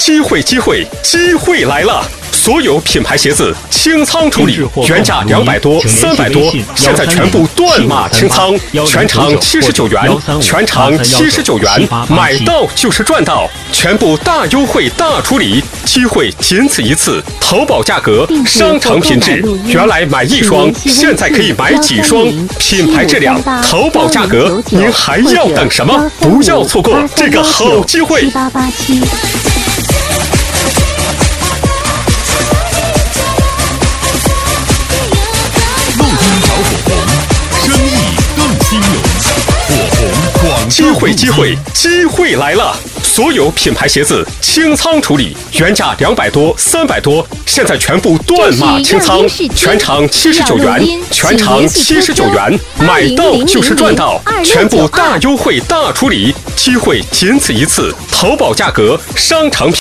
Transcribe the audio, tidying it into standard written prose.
机会来了！所有品牌鞋子清仓处理，原价200多、300多，现在全部断码清仓，全场79元，全场79元，买到就是赚到，全部大优惠大处理，机会仅此一次。淘宝价格，商场品质，原来买1双，现在可以买几双，品牌质量，淘宝价格，您还要等什么？不要错过这个好机会！机会来了！所有品牌鞋子清仓处理，原价200多、300多，现在全部断码清仓，全场79元，全场79元，买到就是赚到，全部大优惠大处理，机会仅此一次。淘宝价格，商场品